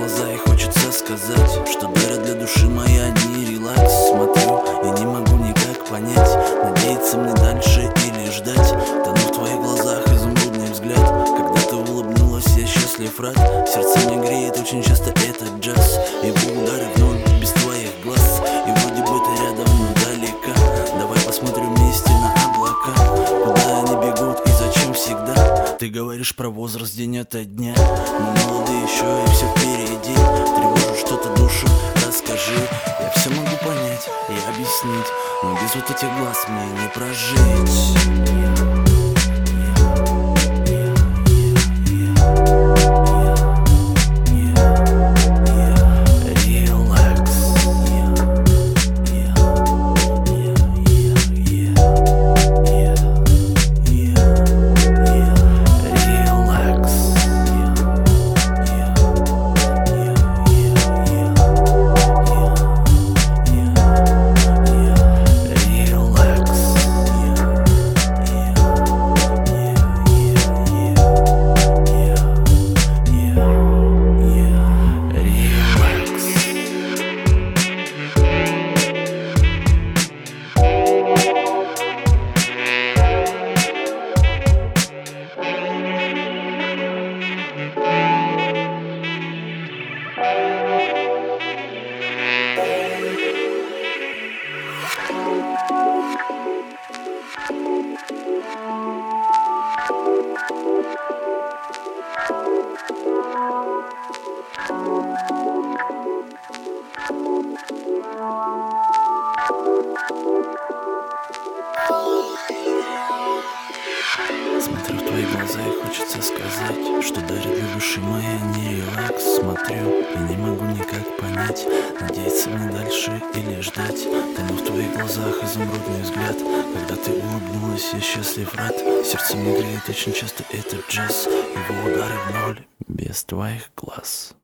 глаза и хочется сказать, что дарят для души моей одни релакс. Смотрю и не могу никак понять, надеяться мне дальше или ждать. Тону в твоих глазах изумрудный взгляд. Когда ты улыбнулась, я счастлив, рад. Сердце мне греет очень часто этот джаз. Его удары в ноль без твоих глаз. И вроде бы ты рядом, но далека. Давай посмотрим вместе на облака, куда они бегут и зачем всегда. Ты говоришь про возраст день ото дня. Мы молоды еще и все впереди. Тревожу что-то душу, расскажи. Я все могу понять и объяснить, но без вот этих глаз мне не прожить. Смотрю в твои глаза и хочется сказать, что дарит для души моей не релакс. Смотрю и не могу никак понять, надеяться мне дальше или ждать. Тону в твоих глазах изумрудный взгляд. Когда ты улыбнулась, я счастлив, рад. Сердце мне греет очень часто этот джаз. Его удары в ноль без твоих глаз.